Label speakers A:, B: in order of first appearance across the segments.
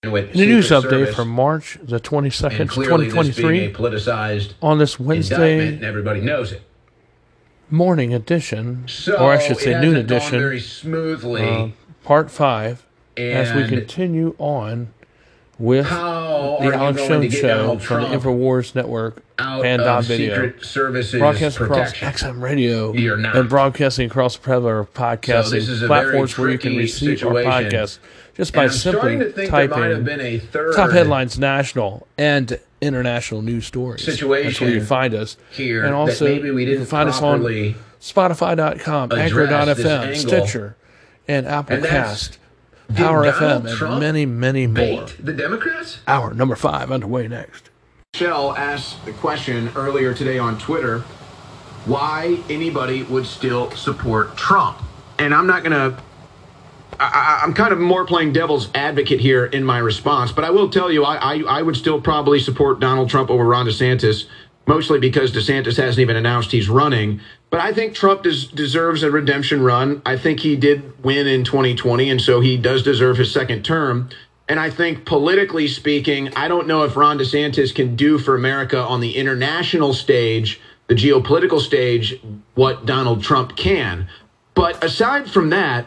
A: with
B: the news
A: Secret
B: update
A: Service,
B: from March the 22nd,
A: and clearly
B: 2023,
A: this being a politicized
B: on this Wednesday
A: and everybody knows it.
B: morning edition,
A: So
B: or I should say noon
A: gone
B: edition,
A: very smoothly.
B: part 5, as we
A: And
B: continue on with
A: how
B: the
A: are
B: Alex
A: you going to
B: Jones
A: get
B: Show
A: Donald
B: from the
A: Trump
B: InfoWars Network
A: out
B: and
A: of
B: Video,
A: Secret Service's
B: broadcast across
A: protection?
B: XM Radio
A: You're not.
B: and broadcasting across the Predator
A: So
B: podcasting
A: this is a
B: platforms
A: very
B: where you can
A: tricky
B: receive our
A: situation.
B: podcast just by
A: And I'm starting to
B: simply
A: think there might have
B: typing
A: been a third
B: top headlines, national and international news stories.
A: situation
B: That's where you find us.
A: here
B: And also,
A: that maybe we
B: you
A: didn't
B: can find
A: properly
B: us on Spotify.com,
A: address this
B: Anchor.fm,
A: angle.
B: Stitcher, and Apple
A: And that's,
B: Cast, Power
A: did
B: FM,
A: Donald
B: and
A: Trump
B: many, many more.
A: bait the Democrats?
B: Hour number 5 underway next.
A: Michelle asked the question earlier today on Twitter, why anybody would still support Trump. And I'm not going to, I'm kind of more playing devil's advocate here in my response, but I will tell you, I would still probably support Donald Trump over Ron DeSantis, mostly because DeSantis hasn't even announced he's running. But I think Trump deserves a redemption run. I think he did win in 2020, and so he does deserve his second term. And I think politically speaking, I don't know if Ron DeSantis can do for America on the international stage, the geopolitical stage, what Donald Trump can. But aside from that,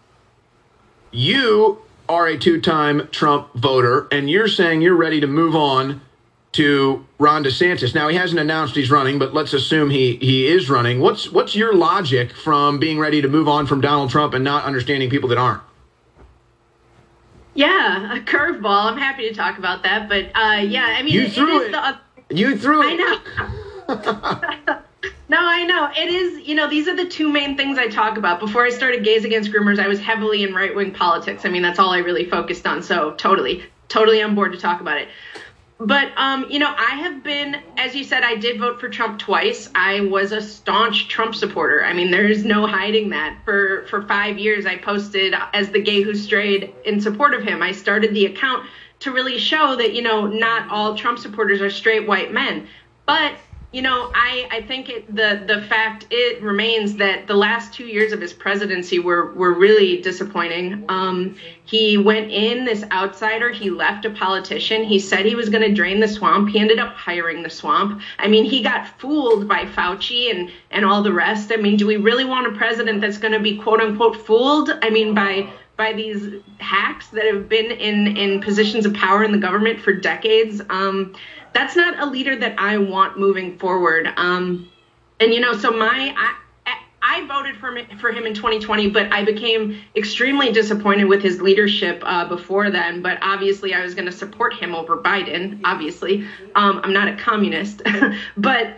A: you are a two-time Trump voter, and you're saying you're ready to move on to Ron DeSantis. Now, he hasn't announced he's running, but let's assume he is running. What's your logic from being ready to move on from Donald Trump and not understanding people that aren't?
C: Yeah, a curveball. I'm happy to talk about that. But, yeah, I mean,
A: You threw it. You threw it.
C: I know. No, I know. It is, these are the two main things I talk about. Before I started Gays Against Groomers, I was heavily in right-wing politics. I mean, that's all I really focused on. So totally on board to talk about it. But, I have been, as you said, I did vote for Trump twice. I was a staunch Trump supporter. I mean, there's no hiding that. For 5 years, I posted as the gay who strayed in support of him. I started the account to really show that, not all Trump supporters are straight white men. But, I think the fact it remains that the last 2 years of his presidency were really disappointing. He went in this outsider. He left a politician. He said he was going to drain the swamp. He ended up hiring the swamp. I mean, he got fooled by Fauci and all the rest. I mean, do we really want a president that's going to be quote unquote fooled? I mean, by these hacks that have been in positions of power in the government for decades. That's not a leader that I want moving forward. So I voted for him in 2020, but I became extremely disappointed with his leadership before then. But obviously, I was going to support him over Biden. Obviously, I'm not a communist, but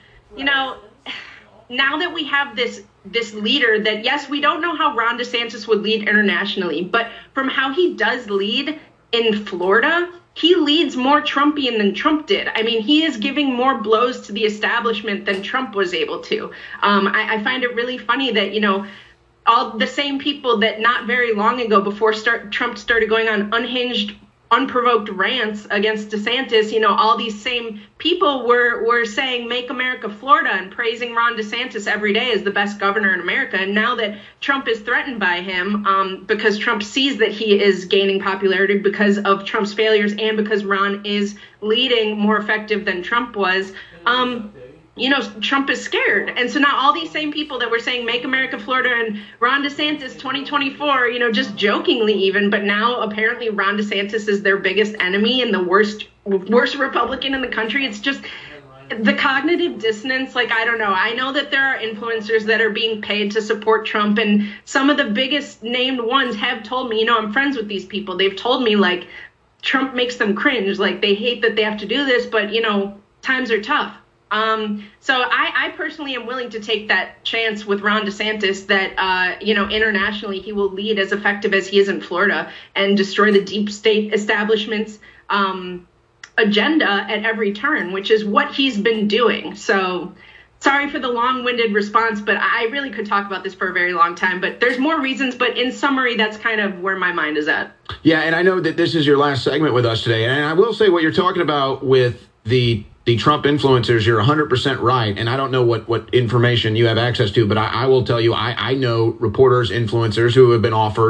C: now that we have this leader that, yes, we don't know how Ron DeSantis would lead internationally, but from how he does lead in Florida, he leads more Trumpian than Trump did. I mean, he is giving more blows to the establishment than Trump was able to. I find it really funny that, all the same people that not very long ago before Trump started going on unhinged, unprovoked rants against DeSantis, all these same people were saying, make America Florida, and praising Ron DeSantis every day as the best governor in America. And now that Trump is threatened by him, because Trump sees that he is gaining popularity because of Trump's failures and because Ron is leading more effective than Trump was, Trump is scared. And so now all these same people that were saying, make America Florida and Ron DeSantis 2024, just jokingly even, but now apparently Ron DeSantis is their biggest enemy and the worst Republican in the country. It's just the cognitive dissonance. Like, I don't know. I know that there are influencers that are being paid to support Trump, and some of the biggest named ones have told me, I'm friends with these people. They've told me, like, Trump makes them cringe. Like, they hate that they have to do this, but, times are tough. So I personally am willing to take that chance with Ron DeSantis that, internationally he will lead as effective as he is in Florida and destroy the deep state establishment's agenda at every turn, which is what he's been doing. So sorry for the long-winded response, but I really could talk about this for a very long time. But there's more reasons. But in summary, that's kind of where my mind is at.
A: Yeah, and I know that this is your last segment with us today. And I will say what you're talking about with the Trump influencers, you're 100% right. And I don't know what information you have access to, but I will tell you, I know reporters, influencers who have been offered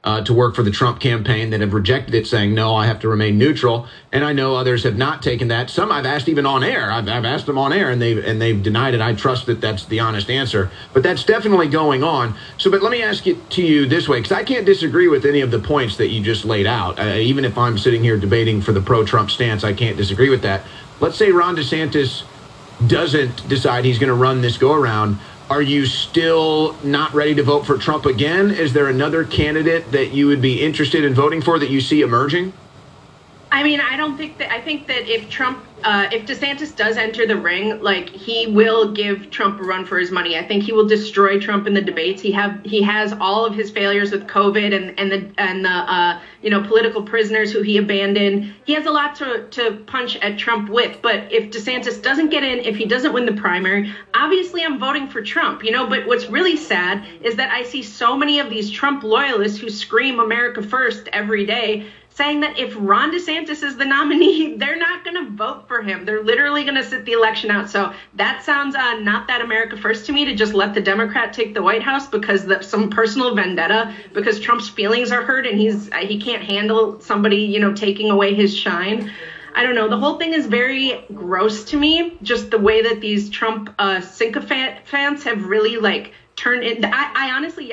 A: to work for the Trump campaign that have rejected it, saying, no, I have to remain neutral. And I know others have not taken that. Some I've asked even on air. I've asked them on air, and they've denied it. I trust that that's the honest answer. But that's definitely going on. So, but let me ask it to you this way, because I can't disagree with any of the points that you just laid out. Even if I'm sitting here debating for the pro-Trump stance, I can't disagree with that. Let's say Ron DeSantis doesn't decide he's going to run this go-around. Are you still not ready to vote for Trump again? Is there another candidate that you would be interested in voting for that you see emerging?
C: I mean, I think that if DeSantis does enter the ring, like, he will give Trump a run for his money. I think he will destroy Trump in the debates. He has all of his failures with COVID and the political prisoners who he abandoned. He has a lot to punch at Trump with. But if DeSantis doesn't get in, if he doesn't win the primary, obviously I'm voting for Trump, But what's really sad is that I see so many of these Trump loyalists who scream America first every day, saying that if Ron DeSantis is the nominee, they're not going to vote for him. They're literally going to sit the election out. So that sounds not that America first to me, to just let the Democrat take the White House because of some personal vendetta, because Trump's feelings are hurt and he can't handle somebody, taking away his shine. I don't know. The whole thing is very gross to me, just the way that these Trump sycophants have really turned in. I honestly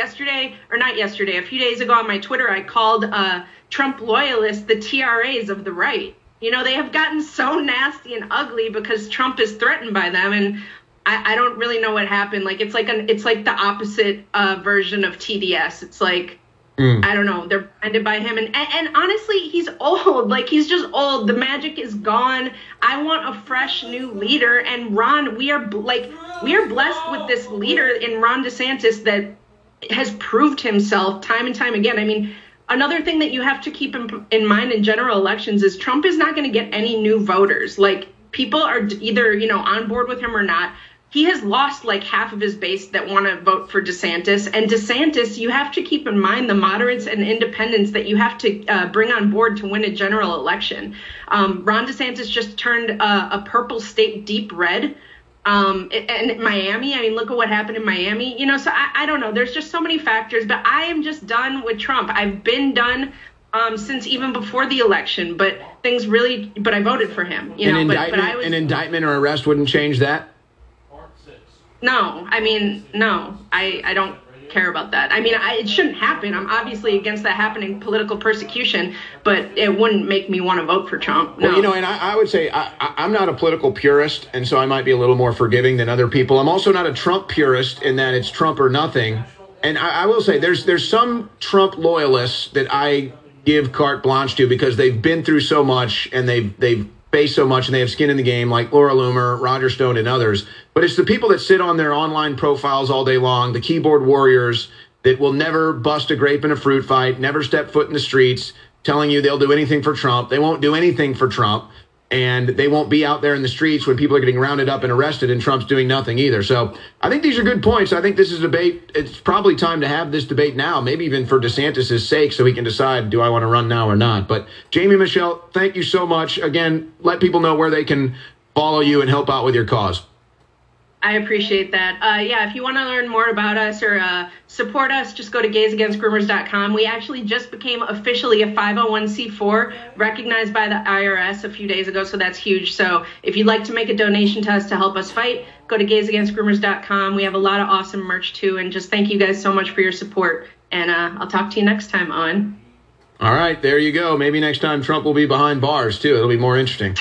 C: a few days ago on my Twitter, I called Trump loyalists the TRAs of the right. They have gotten so nasty and ugly because Trump is threatened by them, and I don't really know what happened. It's like the opposite version of TDS. It's like, I don't know, they're blinded by him, and honestly, he's old. He's just old. The magic is gone. I want a fresh new leader, and Ron, we are blessed with this leader in Ron DeSantis that has proved himself time and time again. I mean, another thing that you have to keep in mind in general elections is Trump is not going to get any new voters. People are either, on board with him or not. He has lost half of his base that want to vote for DeSantis. And DeSantis, you have to keep in mind the moderates and independents that you have to bring on board to win a general election. Ron DeSantis just turned a purple state deep red. And Miami, I mean, look at what happened in Miami, so I don't know. There's just so many factors, but I am just done with Trump. I've been done since even before the election, but I voted for him,
A: An indictment or arrest wouldn't change that?
C: No, I don't care about that. It shouldn't happen. I'm obviously against that happening, political persecution, but it wouldn't make me want to vote for Trump. No.
A: Well, and I would say I'm not a political purist, and so I might be a little more forgiving than other people. I'm also not a Trump purist in that it's Trump or nothing. And I will say there's some Trump loyalists that I give carte blanche to because they've been through so much and they've faced so much and they have skin in the game, like Laura Loomer, Roger Stone, and others. But it's the people that sit on their online profiles all day long, the keyboard warriors that will never bust a grape in a fruit fight, never step foot in the streets, telling you they'll do anything for Trump. They won't do anything for Trump, and they won't be out there in the streets when people are getting rounded up and arrested and Trump's doing nothing either. So I think these are good points. I think this is a debate. It's probably time to have this debate now, maybe even for DeSantis' sake, so he can decide, do I want to run now or not? But Jamie Michelle, thank you so much. Again, let people know where they can follow you and help out with your cause.
C: I appreciate that. If you want to learn more about us or support us, just go to gaysagainstgroomers.com. We actually just became officially a 501c4 recognized by the IRS a few days ago, so that's huge. So if you'd like to make a donation to us to help us fight, go to gaysagainstgroomers.com. We have a lot of awesome merch too, and just thank you guys so much for your support. And I'll talk to you next time, Owen.
A: All right, there you go. Maybe next time Trump will be behind bars too. It'll be more interesting.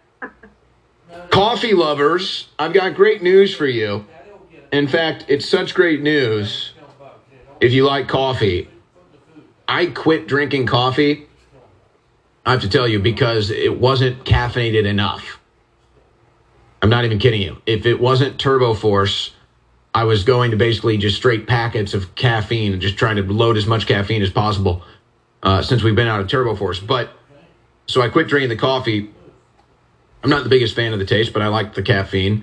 A: Coffee lovers, I've got great news for you. In fact, it's such great news. If you like coffee, I quit drinking coffee, I have to tell you, because it wasn't caffeinated enough. I'm not even kidding you. If it wasn't Turbo Force, I was going to basically just straight packets of caffeine and just trying to load as much caffeine as possible since we've been out of Turbo Force. So I quit drinking the coffee. I'm not the biggest fan of the taste, but I like the caffeine.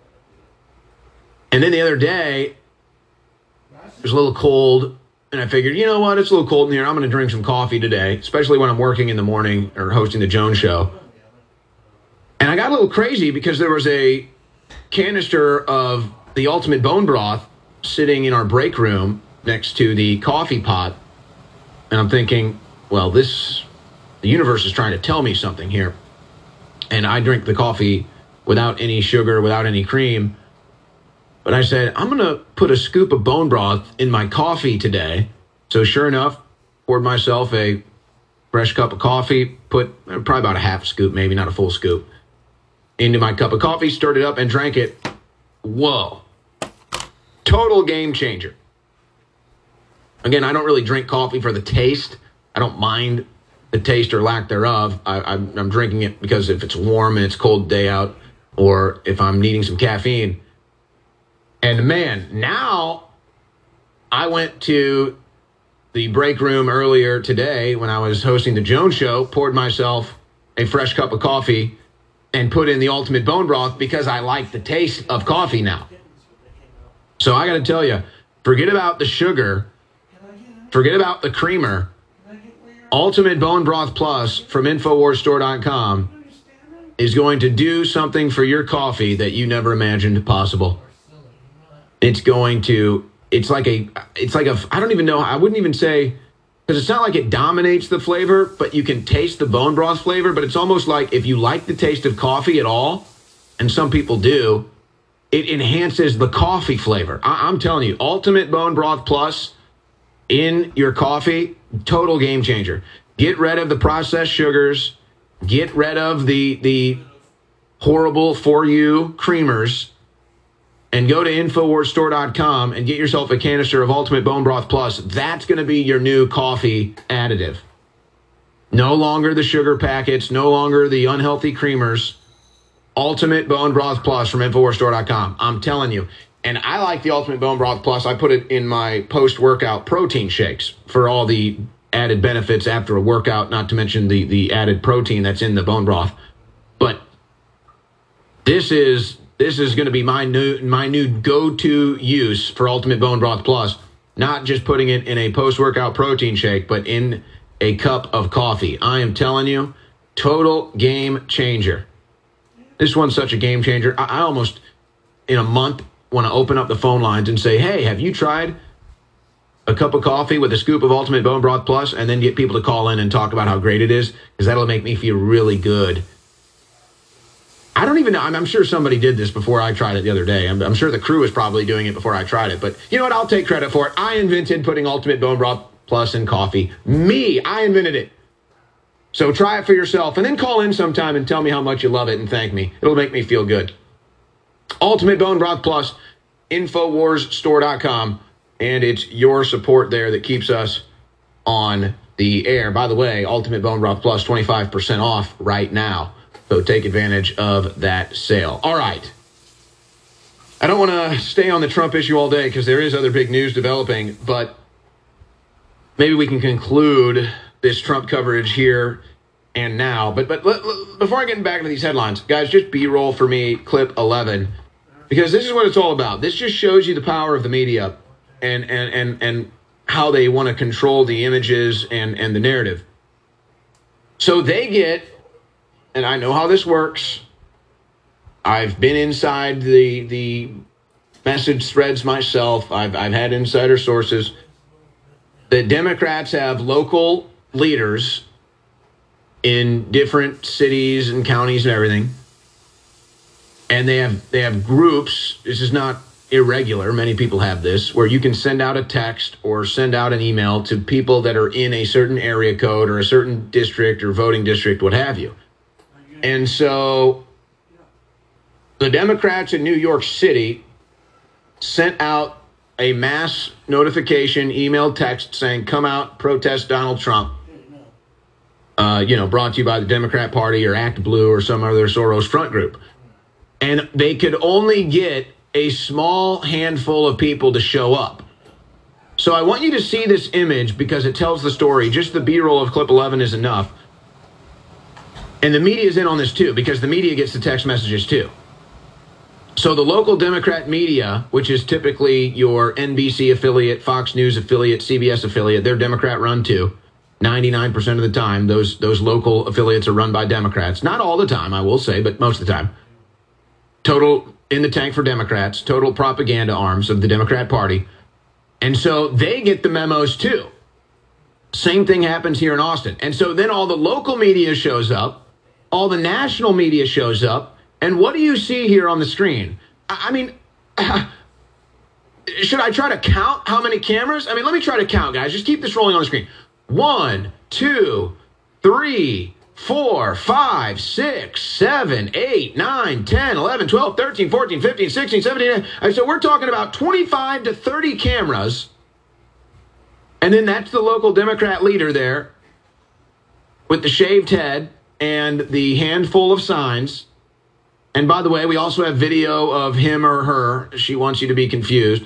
A: And then the other day, it was a little cold, and I figured, you know what, it's a little cold in here. I'm going to drink some coffee today, especially when I'm working in the morning or hosting the Jones Show. And I got a little crazy because there was a canister of the Ultimate Bone Broth sitting in our break room next to the coffee pot. And I'm thinking, well, the universe is trying to tell me something here. And I drink the coffee without any sugar, without any cream. But I said, I'm going to put a scoop of bone broth in my coffee today. So sure enough, poured myself a fresh cup of coffee, put probably about a half scoop, maybe not a full scoop, into my cup of coffee, stirred it up and drank it. Whoa. Total game changer. Again, I don't really drink coffee for the taste. I don't mind the taste or lack thereof. I'm drinking it because if it's warm and it's cold day out, or if I'm needing some caffeine. And man, now I went to the break room earlier today when I was hosting the Jones Show, poured myself a fresh cup of coffee and put in the Ultimate Bone Broth because I like the taste of coffee now. So I got to tell you, forget about the sugar, forget about the creamer. Ultimate Bone Broth Plus from InfoWarsStore.com is going to do something for your coffee that you never imagined possible. It's like a, I don't even know, I wouldn't even say, because it's not like it dominates the flavor, but you can taste the bone broth flavor, but it's almost like if you like the taste of coffee at all, and some people do, it enhances the coffee flavor. I'm telling you, Ultimate Bone Broth Plus in your coffee, total game changer. Get rid of the processed sugars, get rid of the horrible for you creamers, and go to InfoWarsStore.com and get yourself a canister of Ultimate Bone Broth Plus. That's going to be your new coffee additive. No longer the sugar packets, no longer the unhealthy creamers. Ultimate Bone Broth Plus from InfoWarsStore.com. I'm telling you. And I like the Ultimate Bone Broth Plus. I put it in my post-workout protein shakes for all the added benefits after a workout, not to mention the added protein that's in the bone broth. But this is going to be my new go-to use for Ultimate Bone Broth Plus. Not just putting it in a post-workout protein shake, but in a cup of coffee. I am telling you, total game changer. This one's such a game changer. I almost, in a month, want to open up the phone lines and say, hey, have you tried a cup of coffee with a scoop of Ultimate Bone Broth Plus? And then get people to call in and talk about how great it is, because that'll make me feel really good. I don't even know. I'm sure somebody did this before I tried it the other day. I'm sure the crew was probably doing it before I tried it. But you know what? I'll take credit for it. I invented putting Ultimate Bone Broth Plus in coffee. I invented it. So try it for yourself, and then call in sometime and tell me how much you love it and thank me. It'll make me feel good. Ultimate Bone Broth Plus, InfoWarsStore.com, and it's your support there that keeps us on the air. By the way, Ultimate Bone Broth Plus, 25% off right now. So take advantage of that sale. All right. I don't want to stay on the Trump issue all day because there is other big news developing, but maybe we can conclude this Trump coverage here and now. But before I get back into these headlines, guys, just B-roll for me, clip 11, because this is what it's all about. This just shows you the power of the media and how they want to control the images and the narrative. So they get, and I know how this works. I've been inside the message threads myself. I've had insider sources. The Democrats have local leaders in different cities and counties and everything. And they have groups. This is not irregular. Many people have this, where you can send out a text or send out an email to people that are in a certain area code or a certain district or voting district, what have you. And so the Democrats in New York City sent out a mass notification, email, text saying, come out, protest Donald Trump. Brought to you by the Democrat Party or Act Blue or some other Soros front group. And they could only get a small handful of people to show up. So I want you to see this image because it tells the story. Just the B-roll of clip 11 is enough. And the media is in on this too, because the media gets the text messages too. So the local Democrat media, which is typically your NBC affiliate, Fox News affiliate, CBS affiliate, they're Democrat run too. 99% of the time, those local affiliates are run by Democrats. Not all the time, I will say, but most of the time. Total in the tank for Democrats, total propaganda arms of the Democrat Party. And so they get the memos too. Same thing happens here in Austin. And so then all the local media shows up, all the national media shows up, and what do you see here on the screen? I mean, should I try to count how many cameras? I mean, let me try to count, guys. Just keep this rolling on the screen. 1, 2, 3, 4, 5, 6, 7, 8, 9, 10, 11, 12, 13, 14, 15, 16, 17. So we're talking about 25 to 30 cameras. And then that's the local Democrat leader there with the shaved head and the handful of signs. And by the way, we also have video of him or her. She wants you to be confused.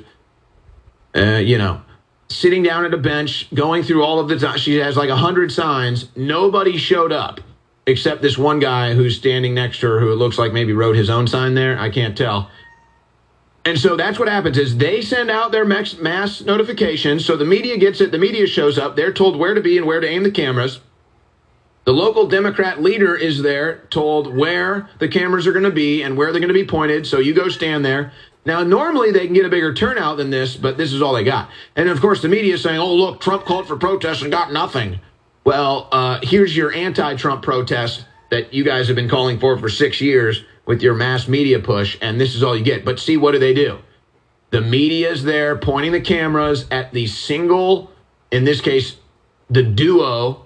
A: Sitting down at a bench, going through all of the, she has like 100 signs. Nobody showed up except this one guy who's standing next to her who it looks like maybe wrote his own sign there. I can't tell. And so that's what happens is they send out their mass notifications. So the media gets it. The media shows up. They're told where to be and where to aim the cameras. The local Democrat leader is there, told where the cameras are going to be and where they're going to be pointed. So you go stand there. Now, normally they can get a bigger turnout than this, but this is all they got. And, of course, the media is saying, oh, look, Trump called for protests and got nothing. Well, here's your anti-Trump protest that you guys have been calling for 6 years with your mass media push, and this is all you get. But see, what do? The media is there pointing the cameras at the single, in this case, the duo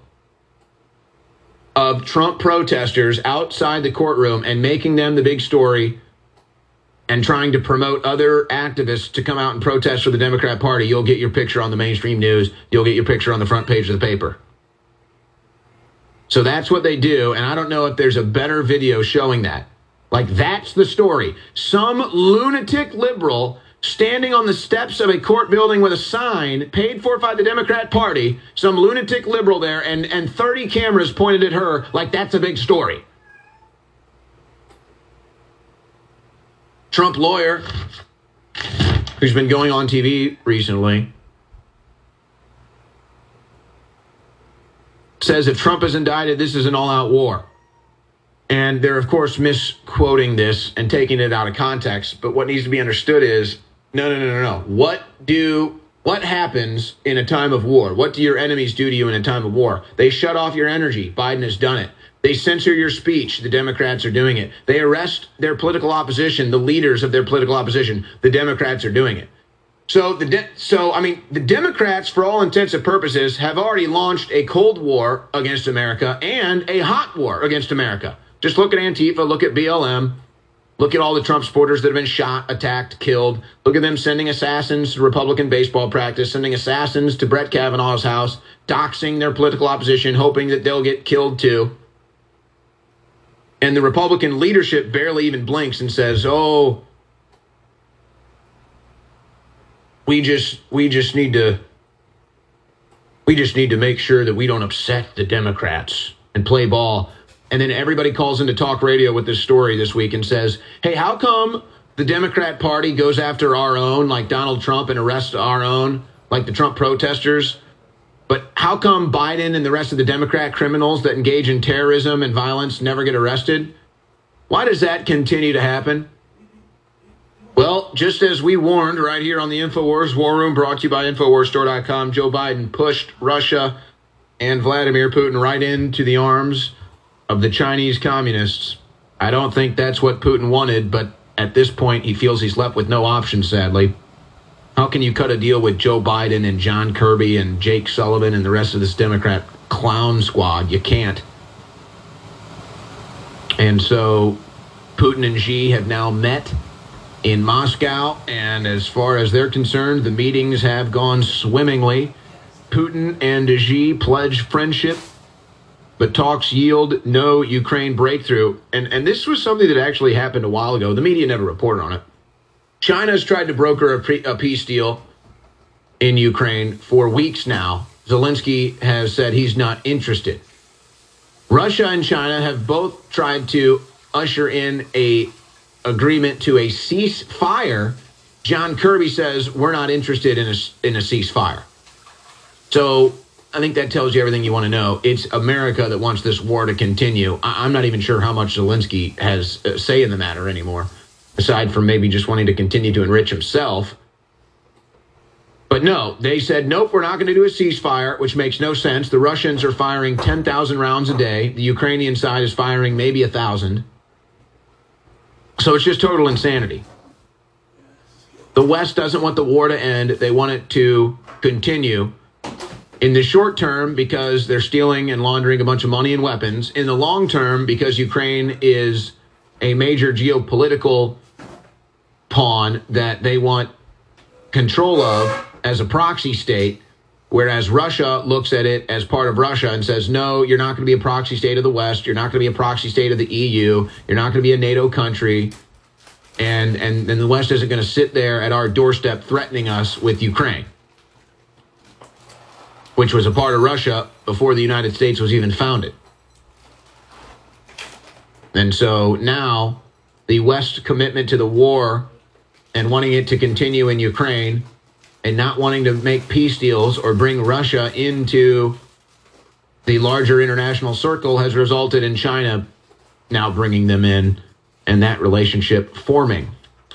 A: of Trump protesters outside the courtroom and making them the big story and trying to promote other activists to come out and protest for the Democrat Party. You'll get your picture on the mainstream news. You'll get your picture on the front page of the paper. So that's what they do, and I don't know if there's a better video showing that. Like, that's the story. Some lunatic liberal standing on the steps of a court building with a sign paid for by the Democrat Party, some lunatic liberal there, and 30 cameras pointed at her like that's a big story. Trump lawyer, who's been going on TV recently, says if Trump is indicted, this is an all-out war. And they're, of course, misquoting this and taking it out of context. But what needs to be understood is, no. What happens in a time of war? What do your enemies do to you in a time of war? They shut off your energy. Biden has done it. They censor your speech. The Democrats are doing it. They arrest their political opposition, the leaders of their political opposition. The Democrats are doing it. So the Democrats, for all intents and purposes, have already launched a Cold War against America and a hot war against America. Just look at Antifa, look at BLM, look at all the Trump supporters that have been shot, attacked, killed. Look at them sending assassins to Republican baseball practice, sending assassins to Brett Kavanaugh's house, doxing their political opposition, hoping that they'll get killed too. And the Republican leadership barely even blinks and says, oh, we just need to make sure that we don't upset the Democrats and play ball. And then everybody calls into talk radio with this story this week and says, hey, how come the Democrat Party goes after our own, like Donald Trump, and arrests our own, like the Trump protesters? But how come Biden and the rest of the Democrat criminals that engage in terrorism and violence never get arrested? Why does that continue to happen? Well, just as we warned right here on the InfoWars War Room, brought to you by InfoWarsStore.com, Joe Biden pushed Russia and Vladimir Putin right into the arms of the Chinese communists. I don't think that's what Putin wanted, but at this point, he feels he's left with no options, sadly. How can you cut a deal with Joe Biden and John Kirby and Jake Sullivan and the rest of this Democrat clown squad? You can't. And so Putin and Xi have now met in Moscow, and as far as they're concerned, the meetings have gone swimmingly. Putin and Xi pledge friendship, but talks yield no Ukraine breakthrough. And this was something that actually happened a while ago. The media never reported on it. China's tried to broker a peace deal in Ukraine for weeks now. Zelensky has said he's not interested. Russia and China have both tried to usher in a agreement to a ceasefire. John Kirby says we're not interested in a ceasefire. So I think that tells you everything you want to know. It's America that wants this war to continue. I'm not even sure how much Zelensky has say in the matter anymore, aside from maybe just wanting to continue to enrich himself. But no, they said, nope, we're not going to do a ceasefire, which makes no sense. The Russians are firing 10,000 rounds a day. The Ukrainian side is firing maybe 1,000. So it's just total insanity. The West doesn't want the war to end. They want it to continue in the short term because they're stealing and laundering a bunch of money and weapons. In the long term, because Ukraine is a major geopolitical pawn that they want control of as a proxy state, whereas Russia looks at it as part of Russia and says, no, you're not going to be a proxy state of the West. You're not going to be a proxy state of the EU. You're not going to be a NATO country. And the West isn't going to sit there at our doorstep threatening us with Ukraine, which was a part of Russia before the United States was even founded. And so now the West's commitment to the war and wanting it to continue in Ukraine and not wanting to make peace deals or bring Russia into the larger international circle has resulted in China now bringing them in and that relationship forming.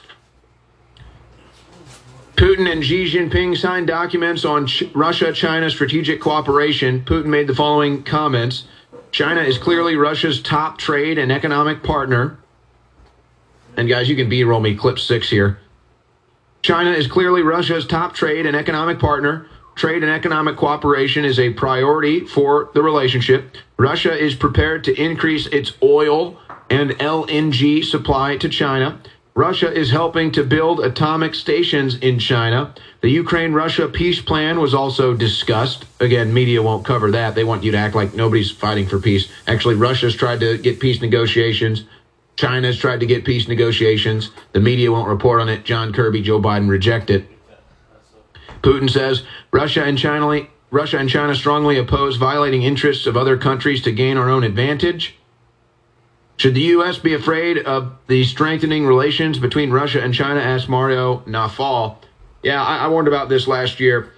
A: Putin and Xi Jinping signed documents on Russia-China strategic cooperation. Putin made the following comments. China is clearly Russia's top trade and economic partner. And guys, you can B-roll me clip 6 here. China is clearly Russia's top trade and economic partner. Trade and economic cooperation is a priority for the relationship. Russia is prepared to increase its oil and LNG supply to China. Russia is helping to build atomic stations in China. The Ukraine-Russia peace plan was also discussed. Again, media won't cover that. They want you to act like nobody's fighting for peace. Actually, Russia's tried to get peace negotiations. China's tried to get peace negotiations. The media won't report on it. John Kirby, Joe Biden reject it. Putin says Russia and China strongly oppose violating interests of other countries to gain our own advantage. Should the U.S. be afraid of the strengthening relations between Russia and China? Asked Mario Nawfal. Yeah, I warned about this last year.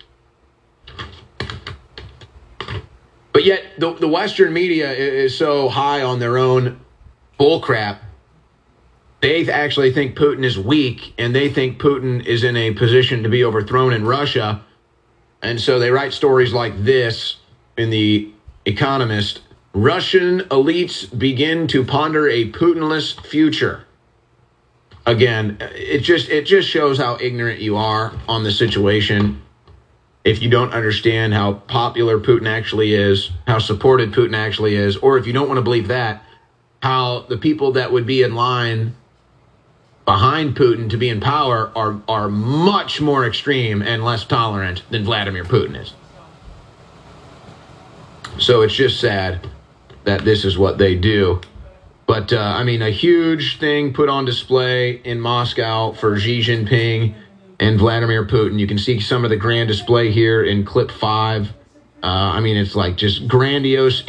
A: But yet the Western media is so high on their own bullcrap. They actually think Putin is weak, and they think Putin is in a position to be overthrown in Russia. And so they write stories like this in The Economist. Russian elites begin to ponder a Putinless future. Again, it just shows how ignorant you are on the situation if you don't understand how popular Putin actually is, how supported Putin actually is, or if you don't want to believe that, how the people that would be in line behind Putin to be in power are much more extreme and less tolerant than Vladimir Putin is. So it's just sad that this is what they do. But, I mean, a huge thing put on display in Moscow for Xi Jinping and Vladimir Putin. You can see some of the grand display here in clip 5. I mean, it's like just grandiose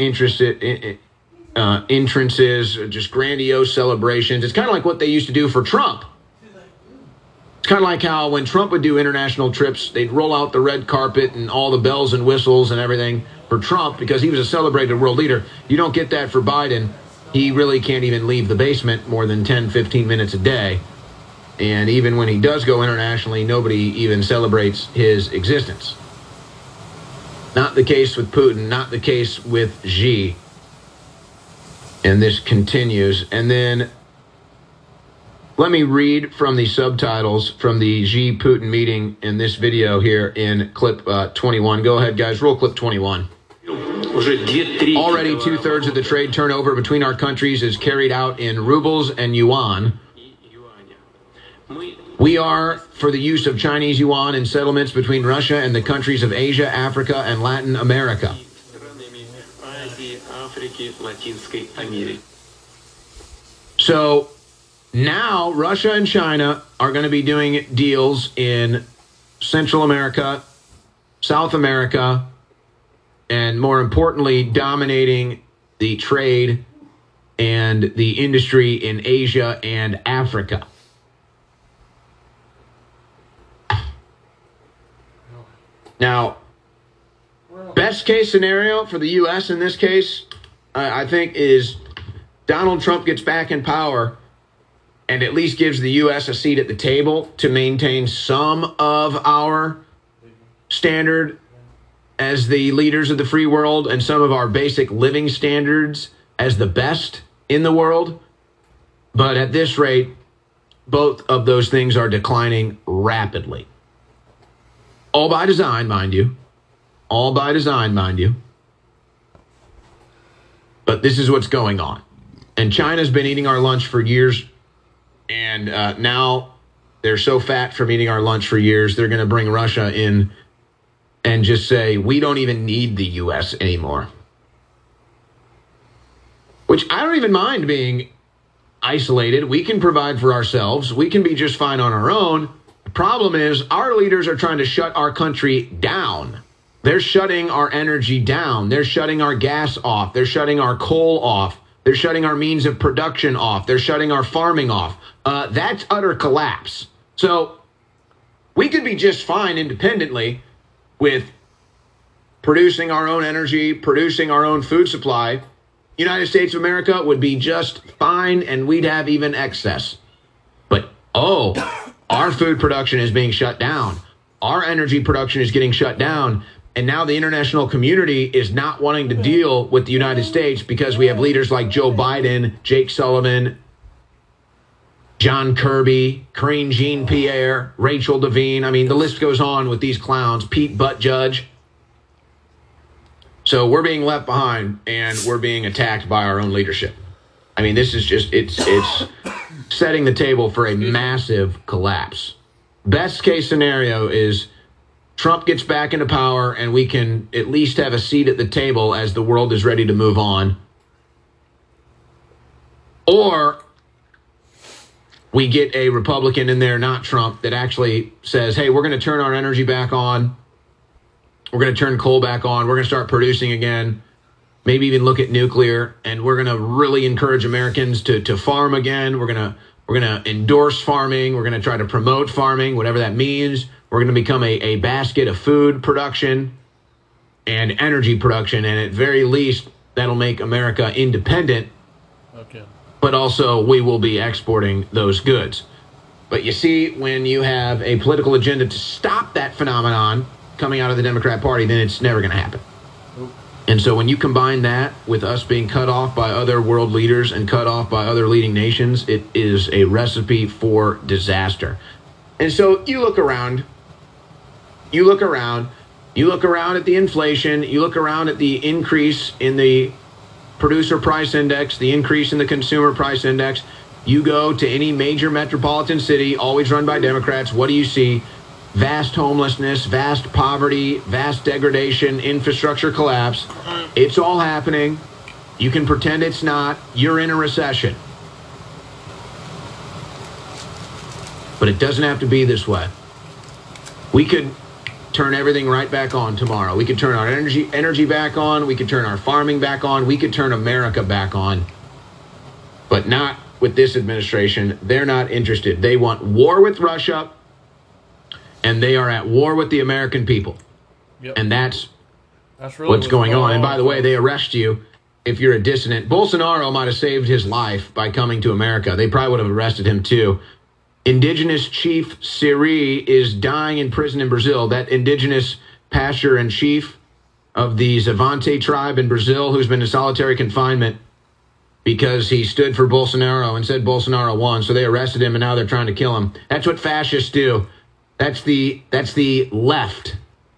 A: entrances, just grandiose celebrations. It's kind of like what they used to do for Trump. It's kind of like how when Trump would do international trips, they'd roll out the red carpet and all the bells and whistles and everything for Trump because he was a celebrated world leader. You don't get that for Biden. He really can't even leave the basement more than 10, 15 minutes a day. And even when he does go internationally, nobody even celebrates his existence. Not the case with Putin, not the case with Xi. And this continues. And then let me read from the subtitles from the Xi-Putin meeting in this video here in clip 21. Go ahead, guys. Roll clip 21. Already 2/3 of the trade turnover between our countries is carried out in rubles and yuan. We are for the use of Chinese yuan in settlements between Russia and the countries of Asia, Africa, and Latin America. So now Russia and China are going to be doing deals in Central America, South America, and more importantly, dominating the trade and the industry in Asia and Africa. Now, best case scenario for the U.S. in this case, I think, is Donald Trump gets back in power and at least gives the U.S. a seat at the table to maintain some of our standard as the leaders of the free world and some of our basic living standards as the best in the world. But at this rate, both of those things are declining rapidly. All by design, mind you. All by design, mind you. But this is what's going on. And China's been eating our lunch for years. And now they're so fat from eating our lunch for years, they're going to bring Russia in and just say, we don't even need the U.S. anymore. Which I don't even mind being isolated. We can provide for ourselves. We can be just fine on our own. The problem is our leaders are trying to shut our country down. They're shutting our energy down. They're shutting our gas off. They're shutting our coal off. They're shutting our means of production off. They're shutting our farming off. That's utter collapse. So we could be just fine independently with producing our own energy, producing our own food supply. United States of America would be just fine, and we'd have even excess. But, our food production is being shut down. Our energy production is getting shut down. And now the international community is not wanting to deal with the United States because we have leaders like Joe Biden, Jake Sullivan, John Kirby, Karine Jean-Pierre, Rachel Devine. I mean, the list goes on with these clowns, Pete Buttigieg. So we're being left behind, and we're being attacked by our own leadership. I mean, this is just, it's setting the table for a massive collapse. Best case scenario is Trump gets back into power and we can at least have a seat at the table as the world is ready to move on. Or we get a Republican in there, not Trump, that actually says, hey, we're going to turn our energy back on. We're going to turn coal back on. We're going to start producing again. Maybe even look at nuclear. And we're going to really encourage Americans to farm again. We're going to endorse farming. We're going to try to promote farming, whatever that means. We're going to become a basket of food production and energy production. And at very least, that'll make America independent.
B: Okay.
A: But also, we will be exporting those goods. But you see, when you have a political agenda to stop that phenomenon coming out of the Democrat Party, then it's never going to happen. And so when you combine that with us being cut off by other world leaders and cut off by other leading nations, it is a recipe for disaster. And so you look around at the inflation, you look around at the increase in the producer price index, the increase in the consumer price index. You go to any major metropolitan city, always run by Democrats. What do you see? Vast homelessness, vast poverty, vast degradation, infrastructure collapse. It's all happening. You can pretend it's not. You're in a recession. But it doesn't have to be this way. We could turn everything right back on tomorrow. We could turn our energy back on. We could turn our farming back on. We could turn America back on. But not with this administration. They're not interested. They want war with Russia. And they are at war with the American people. Yep. And that's really what's going on. And by the way, they arrest you if you're a dissident. Bolsonaro might have saved his life by coming to America. They probably would have arrested him too. Indigenous chief Siri is dying in prison in Brazil. That indigenous pastor and chief of the Zavante tribe in Brazil, who's been in solitary confinement because he stood for Bolsonaro and said Bolsonaro won. So they arrested him and now they're trying to kill him. That's what fascists do. That's the left.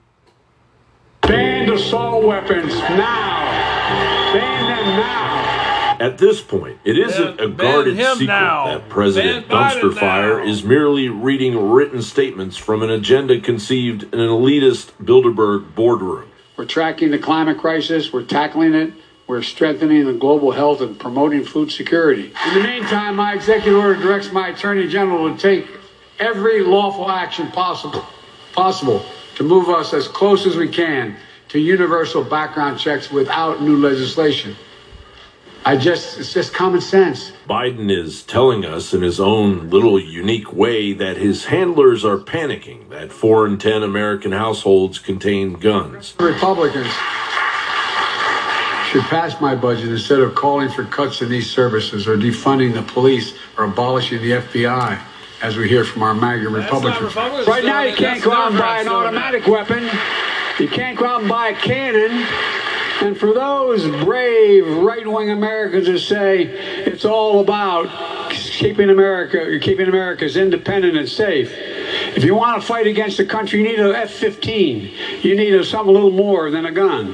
D: Ban assault weapons now. Ban them now.
E: At this point, it isn't a guarded secret that President Dumpster Fire is merely reading written statements from an agenda conceived in an elitist Bilderberg boardroom.
D: We're tracking the climate crisis. We're tackling it. We're strengthening the global health and promoting food security. In the meantime, my executive order directs my Attorney General to take every lawful action possible to move us as close as we can to universal background checks without new legislation. It's just common sense.
E: Biden is telling us in his own little unique way that his handlers are panicking that 4 in 10 American households contain guns.
D: Republicans should pass my budget instead of calling for cuts in these services or defunding the police or abolishing the FBI. as we hear from our MAGA Republicans. Right now, you can't go out and buy an automatic weapon. You can't go out and buy a cannon. And for those brave right-wing Americans who say it's all about keeping America's independent and safe, if you want to fight against the country, you need an F-15. You need something a little more than a gun.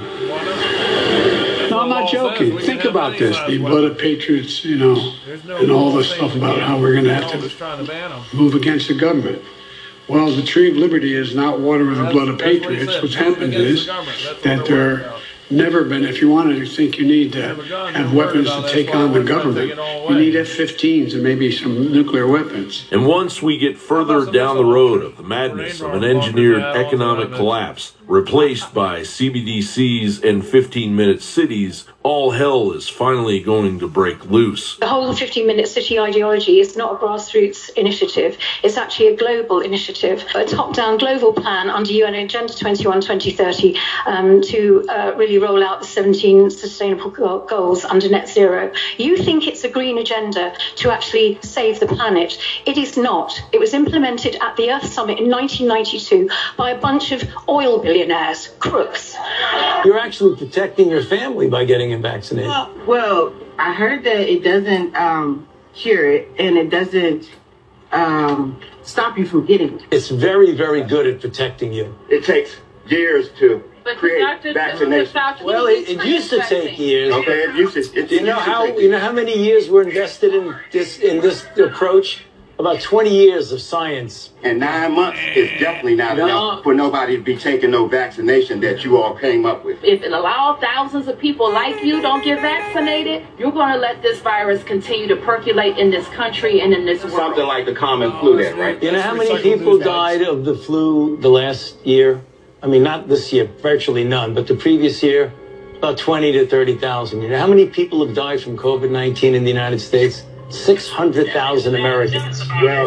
D: No, I'm not joking. Think about this. The blood of patriots, and all this stuff about how we're going to have to move against the government. Well, the tree of liberty is not water with the blood of patriots. What's happened is that there never been, if you wanted to think you need to have weapons to take on the government, you need F-15s and maybe some nuclear weapons.
E: And once we get further down the road of the madness of an engineered economic collapse, replaced by CBDCs and 15-minute cities, all hell is finally going to break loose.
F: The whole 15-minute city ideology is not a grassroots initiative. It's actually a global initiative, a top-down global plan under UN Agenda 21-2030 to really roll out the 17 sustainable goals under net zero. You think it's a green agenda to actually save the planet. It is not. It was implemented at the Earth Summit in 1992 by a bunch of oil billionaires, crooks.
G: You're actually protecting your family by getting vaccinated.
H: Well, I heard that it doesn't cure it and it doesn't stop you from getting it.
G: It's very, very good at protecting you.
I: It takes years to create vaccination.
G: Well, it used to take years.
I: Okay, it used to.
G: You know how many years were invested in this approach? About 20 years of science.
I: And 9 months is definitely not enough for nobody to be taking no vaccination that you all came up with.
J: If it allows thousands of people like you don't get vaccinated, you're going to let this virus continue to percolate in this country and in this world.
I: Something like the common flu then, right?
G: You know how many people died of the flu the last year? I mean, not this year, virtually none, but the previous year, about 20 to 30,000. You know how many people have died from COVID-19 in the United States? 600,000 Americans.
I: Well,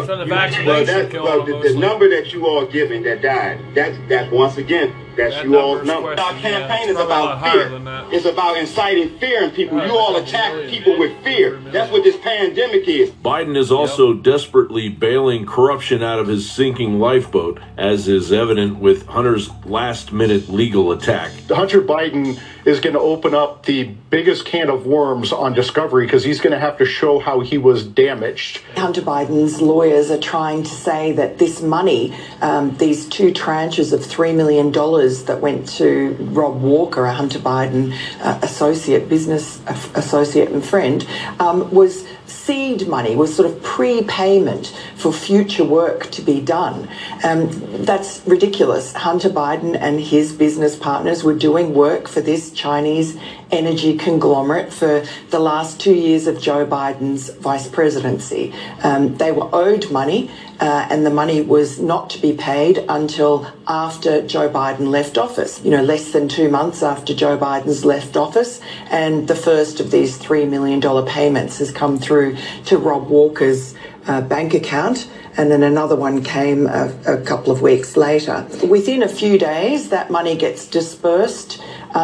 I: the number that you all giving that died, that's once again, that's you all's number. Our campaign is about fear. It's about inciting fear in people. You all attack people with fear. That's what this pandemic is.
E: Biden is also desperately bailing corruption out of his sinking lifeboat, as is evident with Hunter's last-minute legal attack.
K: Hunter Biden is going to open up the biggest can of worms on discovery because he's going to have to show how he was damaged.
L: Hunter Biden's lawyers are trying to say that this money, these two tranches of $3 million that went to Rob Walker, a Hunter Biden business associate and friend, was seed money, was sort of prepayment for future work to be done. That's ridiculous. Hunter Biden and his business partners were doing work for this Chinese energy conglomerate for the last 2 years of Joe Biden's vice presidency. They were owed money, and the money was not to be paid until after Joe Biden left office, less than 2 months after Joe Biden's left office. And the first of these $3 million payments has come through to Rob Walker's bank account, and then another one came a couple of weeks later. Within a few days, that money gets dispersed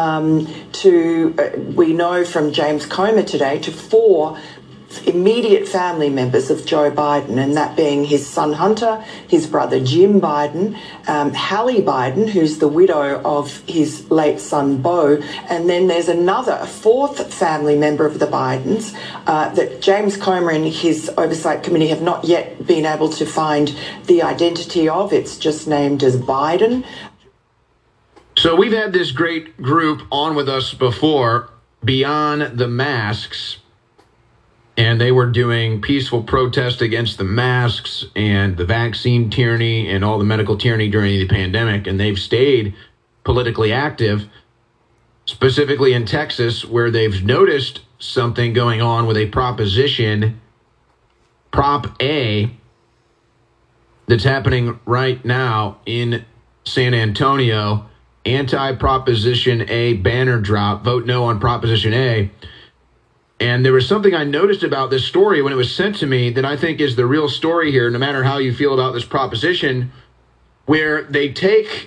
L: we know from James Comer today, to 4 immediate family members of Joe Biden, and that being his son Hunter, his brother Jim Biden, Hallie Biden, who's the widow of his late son Beau, and then there's a 4th family member of the Bidens that James Comer and his oversight committee have not yet been able to find the identity of. It's just named as Biden.
A: So we've had this great group on with us before, Beyond the Masks, and they were doing peaceful protest against the masks and the vaccine tyranny and all the medical tyranny during the pandemic, and they've stayed politically active, specifically in Texas, where they've noticed something going on with a proposition, Prop A, that's happening right now in San Antonio. Anti-Proposition A banner drop, vote no on Proposition A. And there was something I noticed about this story when it was sent to me that I think is the real story here, no matter how you feel about this proposition, where they take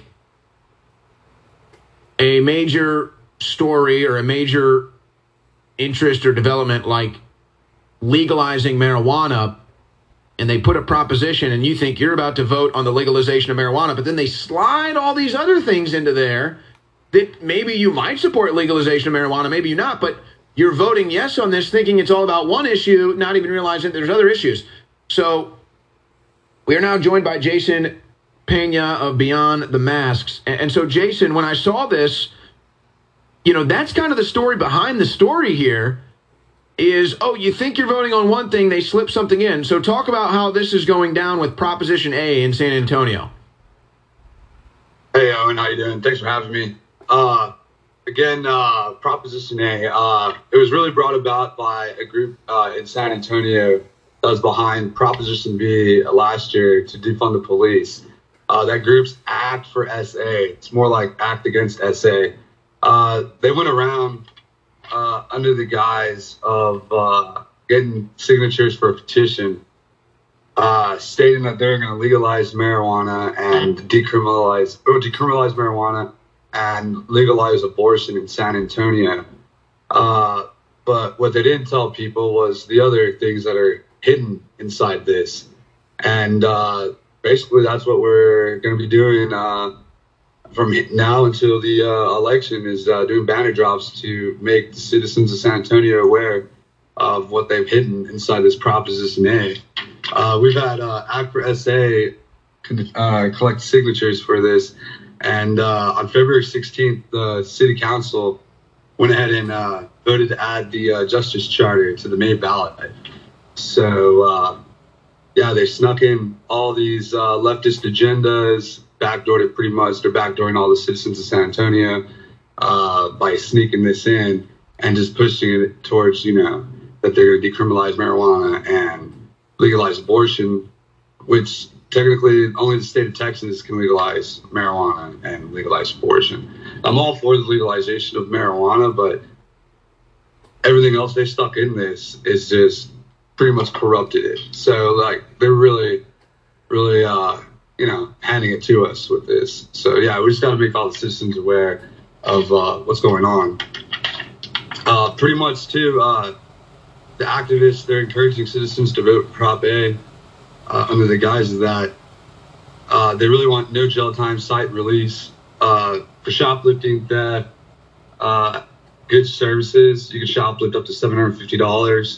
A: a major story or a major interest or development like legalizing marijuana, and they put a proposition and you think you're about to vote on the legalization of marijuana, but then they slide all these other things into there that maybe you might support legalization of marijuana, maybe you not, but you're voting yes on this thinking it's all about one issue, not even realizing there's other issues. So we are now joined by Jason Pena of Beyond the Masks. And so, Jason, when I saw this, you know, that's kind of the story behind the story here is, oh, you think you're voting on one thing, they slip something in. So talk about how this is going down with Proposition A in San Antonio.
M: Hey, Owen, how you doing? Thanks for having me. Again, Proposition A, it was really brought about by a group in San Antonio that was behind Proposition B last year to defund the police. That group's ACT for SA. It's more like ACT Against SA. They went around under the guise of getting signatures for a petition stating that they're going to legalize marijuana and decriminalize marijuana and legalize abortion in San Antonio. But what they didn't tell people was the other things that are hidden inside this. And basically that's what we're going to be doing from now until the election is doing banner drops to make the citizens of San Antonio aware of what they've hidden inside this Proposition A. We've had Act for SA collect signatures for this. And on February 16th, the city council went ahead and voted to add the Justice Charter to the May ballot. So, yeah, they snuck in all these leftist agendas, backdoored it pretty much. They're backdooring all the citizens of San Antonio by sneaking this in and just pushing it towards, you know, that they're going to decriminalize marijuana and legalize abortion, which technically only the state of Texas can legalize marijuana and legalize abortion. I'm all for the legalization of marijuana, but everything else they stuck in this is just pretty much corrupted it. So, like, they're really, you know, handing it to us with this. So, yeah, we just got to make all the citizens aware of what's going on. Pretty much, too, the activists, they're encouraging citizens to vote Prop A under the guise of that. They really want no jail time, cite release. For shoplifting, theft, goods services, you can shoplift up to $750.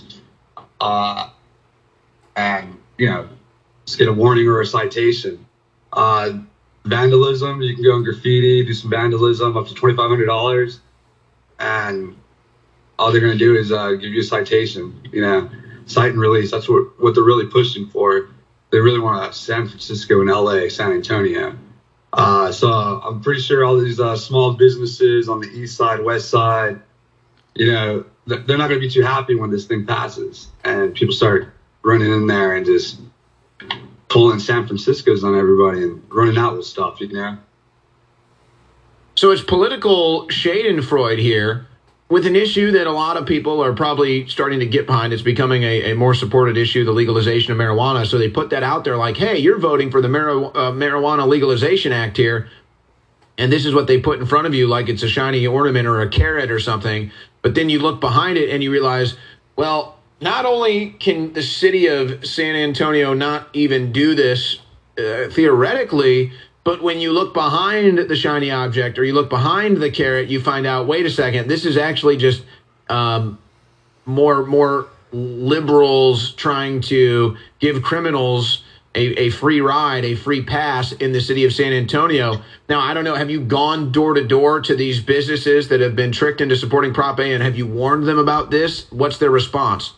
M: And, you know, just get a warning or a citation. Vandalism, you can go and graffiti, do some vandalism up to $2,500. And all they're going to do is give you a citation, you know, cite and release. That's what they're really pushing for. They really want San Francisco and LA, San Antonio. So I'm pretty sure all these small businesses on the east side, west side, you know, they're not going to be too happy when this thing passes and people start running in there and just pulling San Francisco's on everybody and running out with stuff, you know.
A: So it's political schadenfreude here with an issue that a lot of people are probably starting to get behind. It's becoming a more supported issue, the legalization of marijuana. So they put that out there like, hey, you're voting for the Marijuana Legalization Act here. And this is what they put in front of you like it's a shiny ornament or a carrot or something. But then you look behind it and you realize, well, not only can the city of San Antonio not even do this theoretically, but when you look behind the shiny object or you look behind the carrot, you find out, wait a second, this is actually just more liberals trying to give criminals a free ride, a free pass in the city of San Antonio. Now, I don't know, have you gone door to door to these businesses that have been tricked into supporting Prop A, and have you warned them about this? What's their response?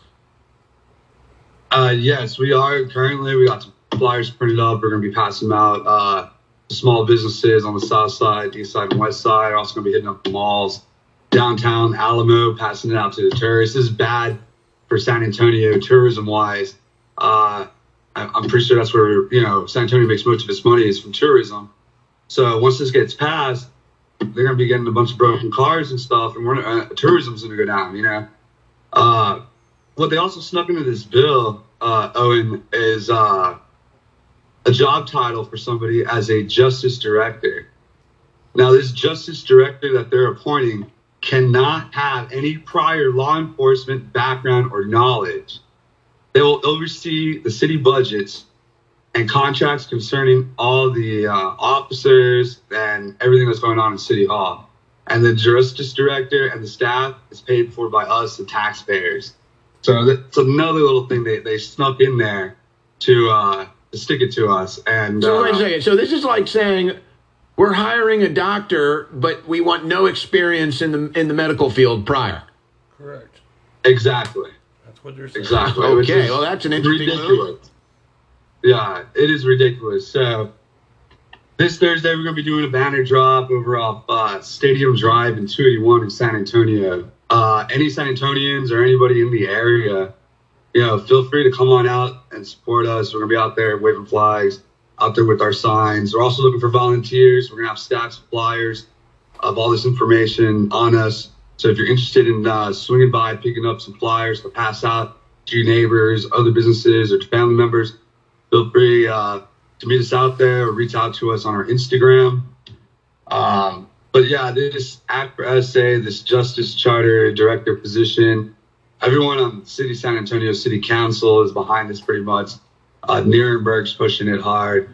M: Yes, we are. Currently, we got some flyers printed up. We're going to be passing them out. Small businesses on the south side, east side, and west side are also going to be hitting up the malls. Downtown Alamo, passing it out to the tourists. This is bad for San Antonio tourism-wise. I'm pretty sure that's where, you know, San Antonio makes most of its money is from tourism. So once this gets passed, they're going to be getting a bunch of broken cars and stuff, and tourism's going to go down, you know. What they also snuck into this bill, Owen, is a job title for somebody as a justice director. Now, this justice director that they're appointing cannot have any prior law enforcement background or knowledge. They will oversee the city budgets and contracts concerning all the officers and everything that's going on in City Hall. And the justice director and the staff is paid for by us, the taxpayers. So that's another little thing they snuck in there to stick it to us. And
A: so wait a second. So this is like saying we're hiring a doctor, but we want no experience in the medical field prior.
N: Correct.
M: Exactly.
N: That's what they're saying.
M: Exactly.
A: Okay. Well, that's an interesting
M: ridiculous.
A: move.
M: Yeah, it is ridiculous. So this Thursday, we're going to be doing a banner drop over off Stadium Drive in 281 in San Antonio. Any San Antonians or anybody in the area, feel free to come on out and support us. We're going to be out there waving flags, out there with our signs. We're also looking for volunteers. We're going to have stacks of flyers of all this information on us. So if you're interested in swinging by, picking up some flyers to pass out to your neighbors, other businesses, or to family members, feel free to meet us out there or reach out to us on our Instagram. But yeah, this Act for SA, this Justice Charter Director position, everyone on City San Antonio City Council is behind this pretty much. Nirenberg's pushing it hard.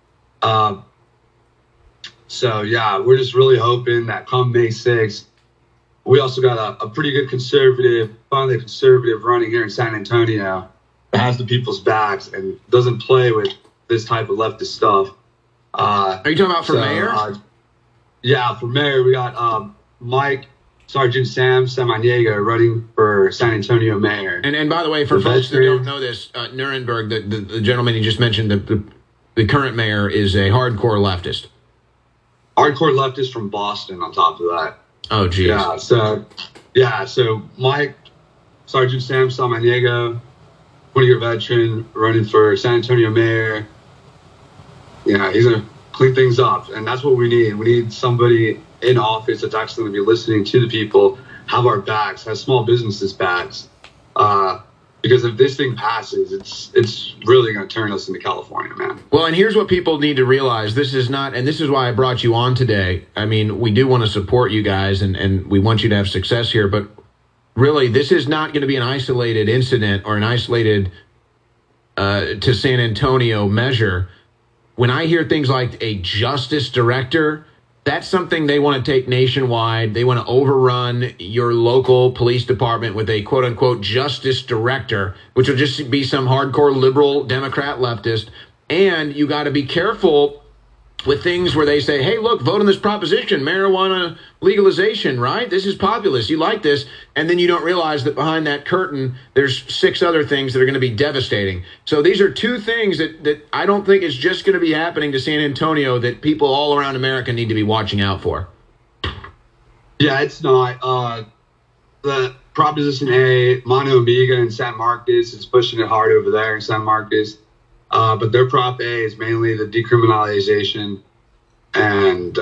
M: So yeah, we're just really hoping that come May 6th, we also got a pretty good finally conservative running here in San Antonio that has the people's backs and doesn't play with this type of leftist stuff.
A: Are you talking about for mayor?
M: Yeah, for mayor, we got Mike Sergeant Sam Samaniego running for San Antonio mayor.
A: And by the way, for folks that don't know this, Nirenberg, the gentleman you just mentioned, the current mayor is a hardcore leftist.
M: Hardcore leftist from Boston on top of that.
A: Oh, geez.
M: So Mike Sergeant Sam Samaniego, 20-year veteran, running for San Antonio mayor. Yeah, he's going to clean things up, and that's what we need. We need somebody in office that's actually going to be listening to the people, have our backs, have small businesses' backs. Because if this thing passes, it's really going to turn us into California, man.
A: Well, and here's what people need to realize. This is not, and this is why I brought you on today. I mean, we do want to support you guys, and we want you to have success here, but really, this is not going to be an isolated incident or an isolated to San Antonio measure. When I hear things like a justice director, that's something they want to take nationwide. They want to overrun your local police department with a quote-unquote justice director, which will just be some hardcore liberal Democrat leftist. And you got to be careful with things where they say, hey, look, vote on this proposition, marijuana legalization, right? This is populist. You like this. And then you don't realize that behind that curtain, there's 6 other things that are going to be devastating. So these are 2 things that I don't think is just going to be happening to San Antonio that people all around America need to be watching out for.
M: Yeah, it's not. The Proposition A, Mono Omega in San Marcos is pushing it hard over there in San Marcos. But their Prop A is mainly the decriminalization and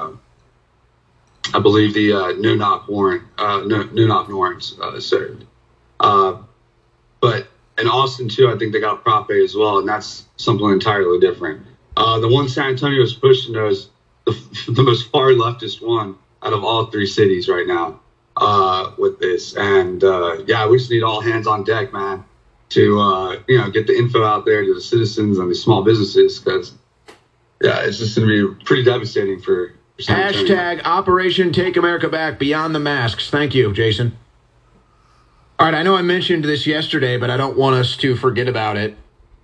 M: I believe the no-knock warrants served. But in Austin, too, I think they got Prop A as well, and that's something entirely different. The one San Antonio is pushing is the most far leftist one out of all 3 cities right now with this. And, yeah, we just need all hands on deck, man, to get the info out there to the citizens and the small businesses, because it's just going to be pretty devastating for San Antonio.
A: Hashtag Operation Take America Back Beyond the Masks. Thank you, Jason. All right, I know I mentioned this yesterday, but I don't want us to forget about it.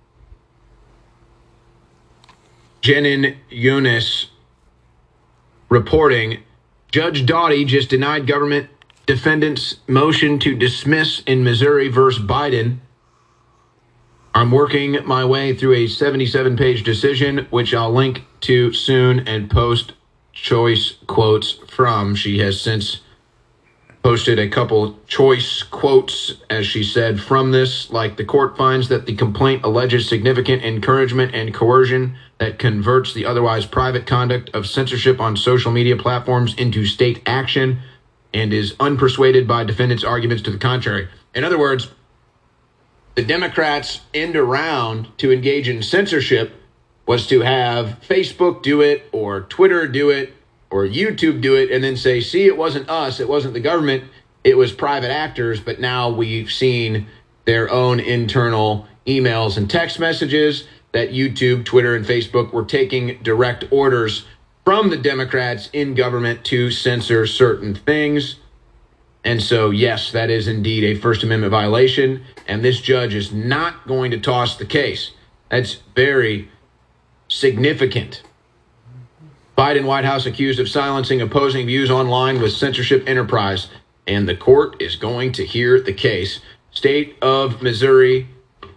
A: Jenin Younes reporting, Judge Doughty just denied government defendants' motion to dismiss in Missouri versus Biden. I'm working my way through a 77-page decision, which I'll link to soon and post choice quotes from. She has since posted a couple choice quotes, as she said, from this, like the court finds that the complaint alleges significant encouragement and coercion that converts the otherwise private conduct of censorship on social media platforms into state action and is unpersuaded by defendants' arguments to the contrary. In other words, the Democrats' end around to engage in censorship was to have Facebook do it or Twitter do it or YouTube do it and then say, see, it wasn't us, it wasn't the government, it was private actors. But now we've seen their own internal emails and text messages that YouTube, Twitter, and Facebook were taking direct orders from the Democrats in government to censor certain things. And so, yes, that is indeed a First Amendment violation, and this judge is not going to toss the case. That's very significant. Biden White House accused of silencing opposing views online with censorship enterprise, and the court is going to hear the case. State of Missouri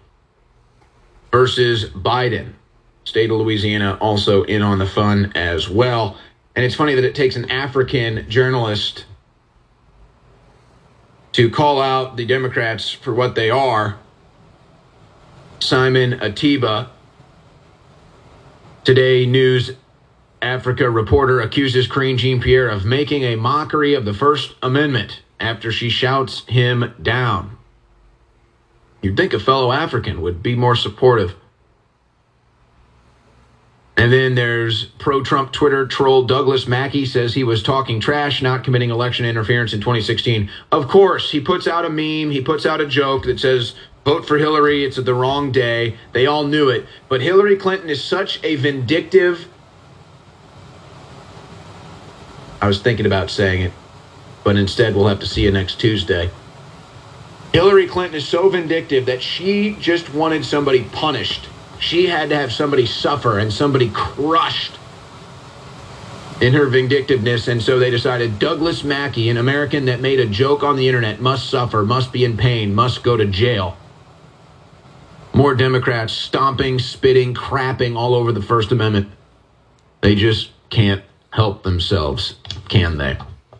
A: versus Biden. State of Louisiana also in on the fun as well. And it's funny that it takes an African journalist to call out the Democrats for what they are. Simon Atiba, Today News Africa reporter, accuses Karine Jean-Pierre of making a mockery of the First Amendment after she shouts him down. You'd think a fellow African would be more supportive. And then there's pro-Trump Twitter troll Douglas Mackey says he was talking trash, not committing election interference in 2016. Of course, he puts out a meme, he puts out a joke that says, vote for Hillary, it's the wrong day. They all knew it. But Hillary Clinton is such a vindictive... I was thinking about saying it, but instead we'll have to see you next Tuesday. Hillary Clinton is so vindictive that she just wanted somebody punished. She had to have somebody suffer and somebody crushed in her vindictiveness. And so they decided Douglas Mackey, an American that made a joke on the internet, must suffer, must be in pain, must go to jail. More Democrats stomping, spitting, crapping all over the First Amendment. They just can't help themselves, can they?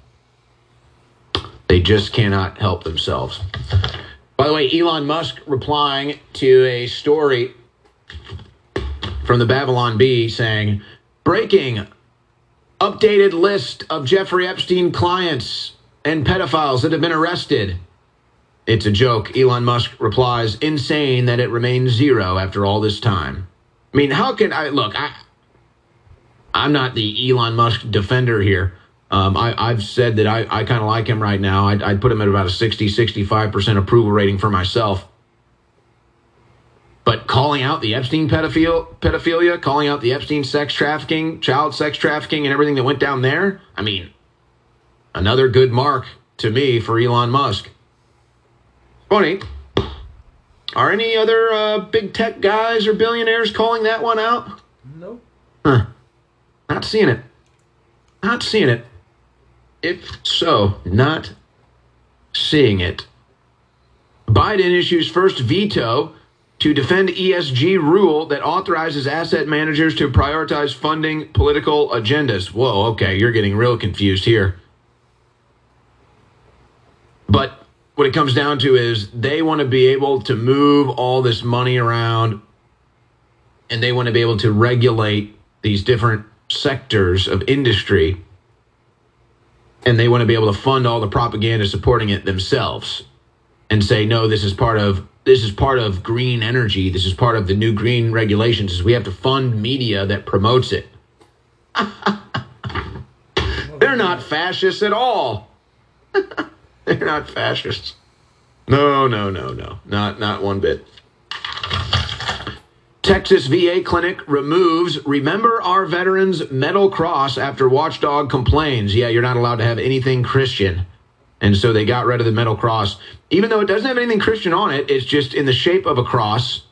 A: They just cannot help themselves. By the way, Elon Musk replying to a story from the Babylon Bee saying, breaking, updated list of Jeffrey Epstein clients and pedophiles that have been arrested. It's a joke. Elon Musk replies, insane that it remains zero after all this time. I mean, how can I, look, I'm not the Elon Musk defender here. I've said that I kind of like him right now. I'd put him at about a 65% approval rating for myself. But calling out the Epstein pedophilia, calling out the Epstein sex trafficking, child sex trafficking, and everything that went down there, I mean, another good mark to me for Elon Musk. Funny, are any other big tech guys or billionaires calling that one out?
B: Nope.
A: Huh. Not seeing it. Not seeing it. If so, not seeing it. Biden issues first veto to defend ESG rule that authorizes asset managers to prioritize funding political agendas. Whoa, okay, you're getting real confused here. But what it comes down to is they want to be able to move all this money around, and they want to be able to regulate these different sectors of industry, and they want to be able to fund all the propaganda supporting it themselves and say, no, this is part of green energy. This is part of the new green regulations. We have to fund media that promotes it. They're not fascists at all. They're not fascists. No. Not one bit. Texas VA clinic removes Remember Our Veterans Medal Cross after watchdog complains. Yeah, you're not allowed to have anything Christian. And so they got rid of the Medal Cross. Even though it doesn't have anything Christian on it, it's just in the shape of a cross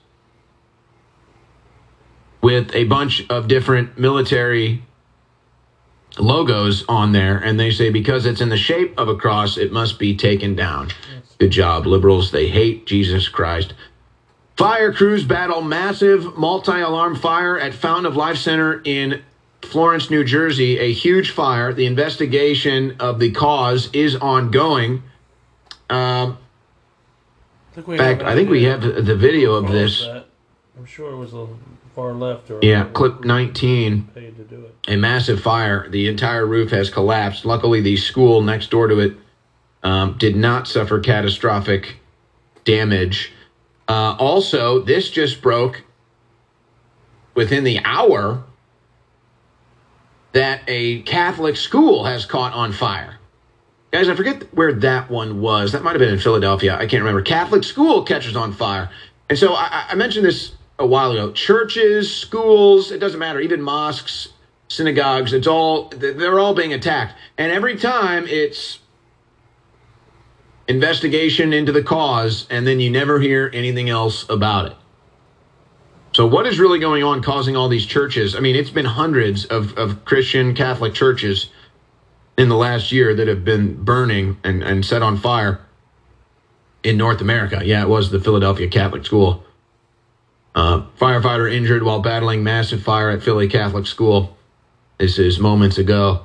A: with a bunch of different military logos on there. And they say because it's in the shape of a cross, it must be taken down. Good job, liberals. They hate Jesus Christ. Fire crews battle massive multi-alarm fire at Fountain of Life Center in Florence, New Jersey. A huge fire. The investigation of the cause is ongoing. In fact, I think we have the video of this.
B: I'm sure it was a far left. Or
A: yeah, clip 19. A massive fire. The entire roof has collapsed. Luckily, the school next door to it did not suffer catastrophic damage. Also, this just broke within the hour that a Catholic school has caught on fire. Guys, I forget where that one was. That might have been in Philadelphia. I can't remember. Catholic school catches on fire. And so I mentioned this a while ago. Churches, schools, it doesn't matter. Even mosques, synagogues, they're all being attacked. And every time it's investigation into the cause, and then you never hear anything else about it. So what is really going on causing all these churches? I mean, it's been hundreds of Christian Catholic churches in the last year that have been burning and set on fire in North America. Yeah, it was the Philadelphia Catholic School. Firefighter injured while battling massive fire at Philly Catholic School. This is moments ago.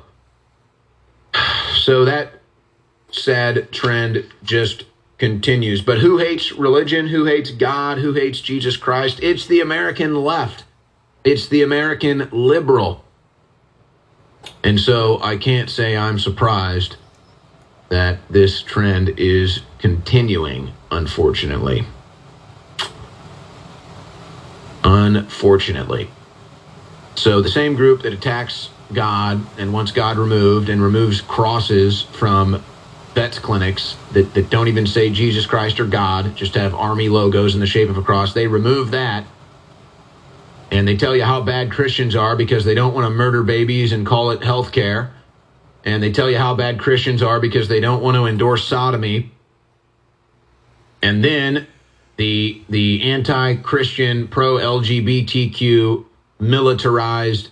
A: So that sad trend just continues. But who hates religion? Who hates God? Who hates Jesus Christ? It's the American left. It's the American liberal. And so I can't say I'm surprised that this trend is continuing, unfortunately. Unfortunately. So the same group that attacks God and wants God removed and removes crosses from vets clinics that don't even say Jesus Christ or God, just have army logos in the shape of a cross, they remove that. And they tell you how bad Christians are because they don't want to murder babies and call it health care. And they tell you how bad Christians are because they don't want to endorse sodomy. And then the anti-Christian, pro-LGBTQ, militarized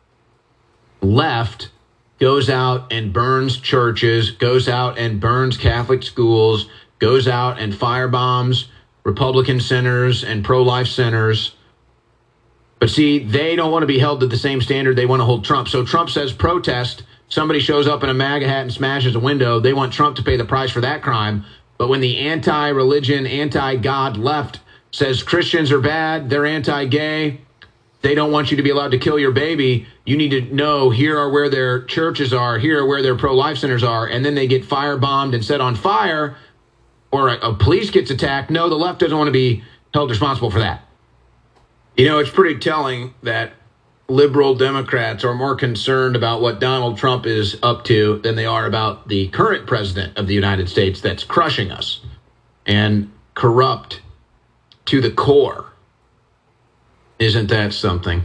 A: left goes out and burns churches, goes out and burns Catholic schools, goes out and firebombs Republican centers and pro-life centers. But see, they don't want to be held to the same standard they want to hold Trump. So Trump says protest. Somebody shows up in a MAGA hat and smashes a window. They want Trump to pay the price for that crime. But when the anti-religion, anti-God left says Christians are bad, they're anti-gay, they don't want you to be allowed to kill your baby, you need to know here are where their churches are, here are where their pro-life centers are, and then they get firebombed and set on fire, or a police gets attacked. No, the left doesn't want to be held responsible for that. You know, it's pretty telling that liberal Democrats are more concerned about what Donald Trump is up to than they are about the current president of the United States that's crushing us and corrupt to the core. Isn't that something?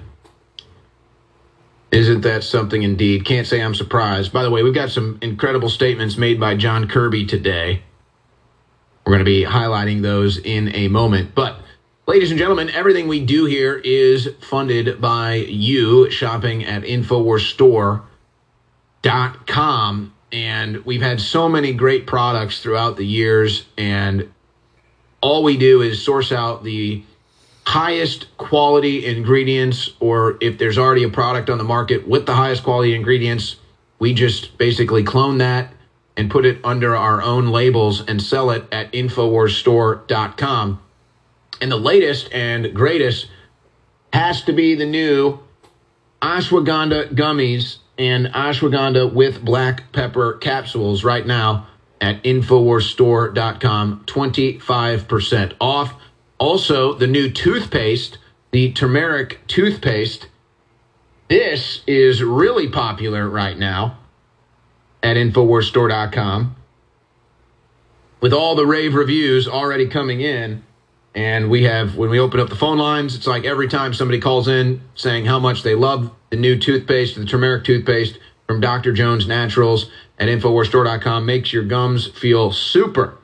A: Isn't that something indeed? Can't say I'm surprised. By the way, we've got some incredible statements made by John Kirby today. We're going to be highlighting those in a moment. But ladies and gentlemen, everything we do here is funded by you shopping at InfoWarsStore.com. And we've had so many great products throughout the years. And all we do is source out the highest quality ingredients, or if there's already a product on the market with the highest quality ingredients, we just basically clone that and put it under our own labels and sell it at InfoWarsStore.com. And the latest and greatest has to be the new ashwagandha gummies and ashwagandha with black pepper capsules right now at InfoWarsStore.com, 25% off. Also, the new toothpaste, the turmeric toothpaste. This is really popular right now at InfoWarsStore.com with all the rave reviews already coming in. And we have, when we open up the phone lines, it's like every time somebody calls in saying how much they love the new toothpaste, the turmeric toothpaste from Dr. Jones Naturals at InfoWarsStore.com, makes your gums feel super.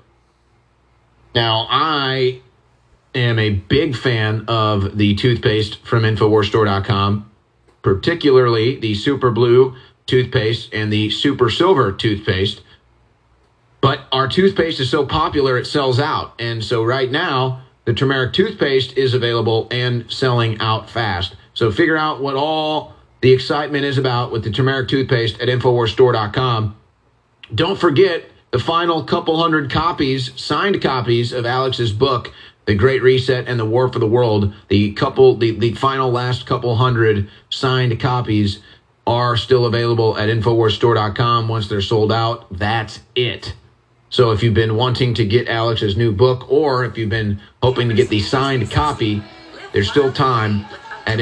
A: Now, I am a big fan of the toothpaste from InfoWarsStore.com, particularly the Super Blue toothpaste and the Super Silver toothpaste. But our toothpaste is so popular, it sells out. And so right now, the turmeric toothpaste is available and selling out fast. So figure out what all the excitement is about with the turmeric toothpaste at InfoWarsStore.com. Don't forget the final couple hundred copies, signed copies of Alex's book, The Great Reset and the War for the World. The final last couple hundred signed copies are still available at InfoWarsStore.com. Once they're sold out, that's it. So if you've been wanting to get Alex's new book, or if you've been hoping to get the signed copy, there's still time at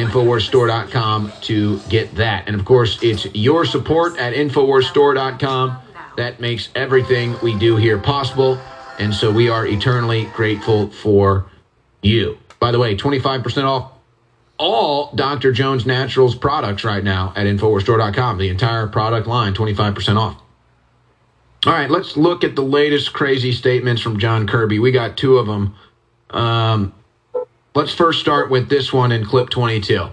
A: InfoWarsStore.com to get that. And of course, it's your support at InfoWarsStore.com that makes everything we do here possible. And so we are eternally grateful for you. By the way, 25% off all Dr. Jones Naturals products right now at InfoWarsStore.com. The entire product line, 25% off. All right, let's look at the latest crazy statements from John Kirby. We got two of them. Let's first start with this one in clip 22.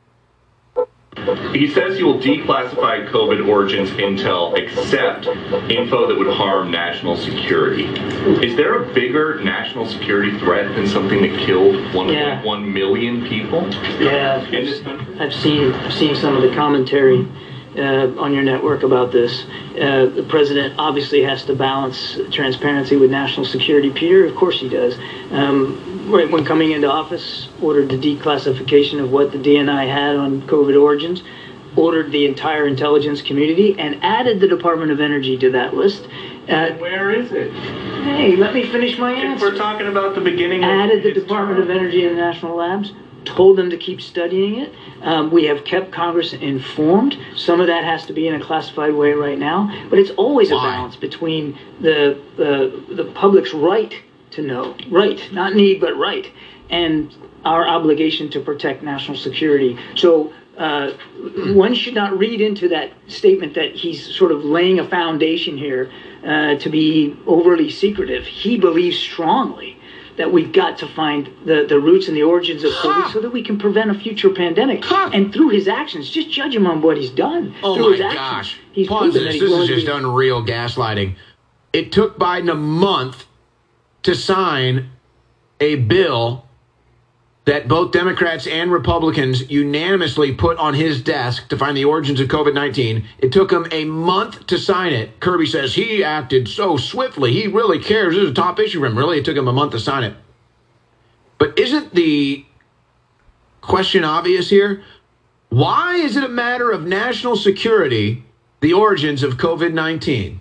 N: He says he will declassify COVID origins intel except info that would harm national security. Is there a bigger national security threat than something that killed 1.1 million people?
O: Yeah,
N: in this country?
O: I've seen some of the commentary on your network about this. The president obviously has to balance transparency with national security. Peter, of course he does. Right when coming into office, ordered the declassification of what the DNI had on COVID origins, ordered the entire intelligence community, and added the Department of Energy to that list.
N: Where is it?
O: Hey, let me finish my answer.
N: If we're talking about the beginning of
O: added the Department of Energy and the national labs, told them to keep studying it. We have kept Congress informed. Some of that has to be in a classified way right now, but it's always a balance between the public's right to know, right, not need, but right, and our obligation to protect national security. So one should not read into that statement that he's sort of laying a foundation here to be overly secretive. He believes strongly that we've got to find the roots and the origins of COVID so that we can prevent a future pandemic. And through his actions, just judge him on what he's done.
A: Oh
O: through his
A: my
O: actions,
A: gosh.
O: he's
A: Pause
O: proven
A: this.
O: that he's
A: This is
O: willing
A: just
O: to
A: unreal gaslighting. It took Biden a month to sign a bill that both Democrats and Republicans unanimously put on his desk to find the origins of COVID-19. It took him a month to sign it. Kirby says he acted so swiftly. He really cares. This is a top issue for him. Really, it took him a month to sign it. But isn't the question obvious here? Why is it a matter of national security, the origins of COVID-19?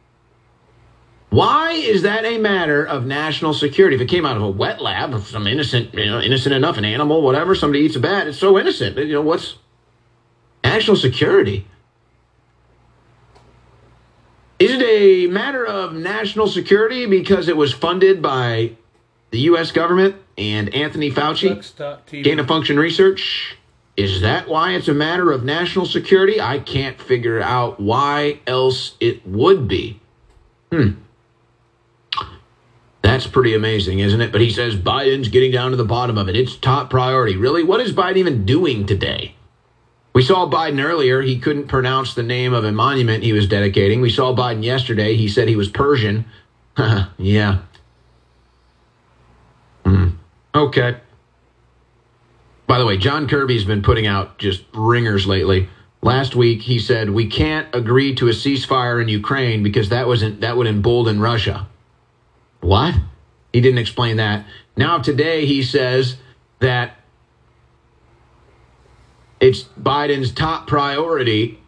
A: Why is that a matter of national security? If it came out of a wet lab, of some innocent enough, an animal, whatever, somebody eats a bat, it's so innocent. What's national security? Is it a matter of national security because it was funded by the U.S. government and Anthony Fauci, gain of function research? Is that why it's a matter of national security? I can't figure out why else it would be. That's pretty amazing, isn't it? But he says Biden's getting down to the bottom of it. It's top priority. Really? What is Biden even doing today? We saw Biden earlier. He couldn't pronounce the name of a monument he was dedicating. We saw Biden yesterday. He said he was Persian. Yeah. Okay. By the way, John Kirby's been putting out just ringers lately. Last week, he said, we can't agree to a ceasefire in Ukraine because that would embolden Russia. What? He didn't explain that. Now today he says that it's Biden's top priority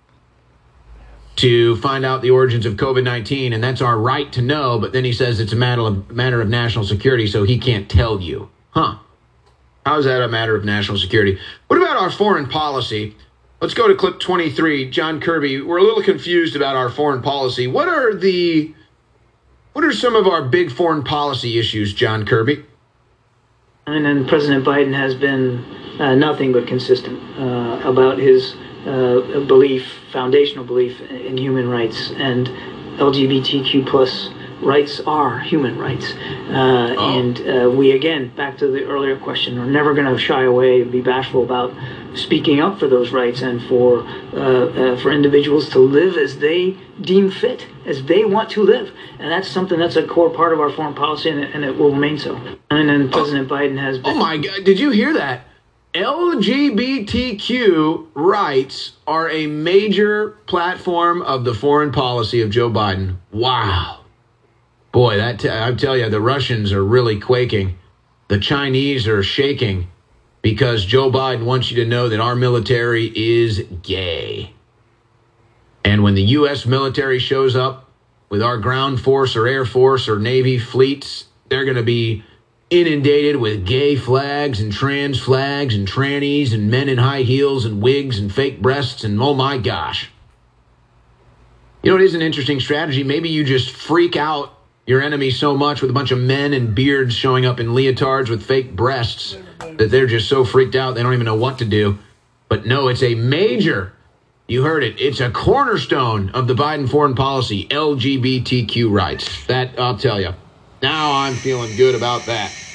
A: to find out the origins of COVID-19, and that's our right to know, but then he says it's a matter of national security, so he can't tell you. How is that a matter of national security? What about our foreign policy? Let's go to clip 23. John Kirby, we're a little confused about our foreign policy. What are some of our big foreign policy issues, John Kirby?
O: And then President Biden has been nothing but consistent about his foundational belief in human rights, and LGBTQ plus rights are human rights. And we, again, back to the earlier question, are never going to shy away and be bashful about speaking up for those rights and for individuals to live as they deem fit, as they want to live. And that's something that's a core part of our foreign policy, and it will remain so. And then President Biden has been...
A: Oh, my God. Did you hear that? LGBTQ rights are a major platform of the foreign policy of Joe Biden. Wow. Boy, I tell you, the Russians are really quaking. The Chinese are shaking because Joe Biden wants you to know that our military is gay. And when the U.S. military shows up with our ground force or air force or Navy fleets, they're going to be inundated with gay flags and trans flags and trannies and men in high heels and wigs and fake breasts and oh my gosh. You know, it is an interesting strategy. Maybe you just freak out your enemy so much with a bunch of men and beards showing up in leotards with fake breasts that they're just so freaked out they don't even know what to do. But no, it's a major, you heard it, it's a cornerstone of the Biden foreign policy, LGBTQ rights. That, I'll tell you. Now I'm feeling good about that.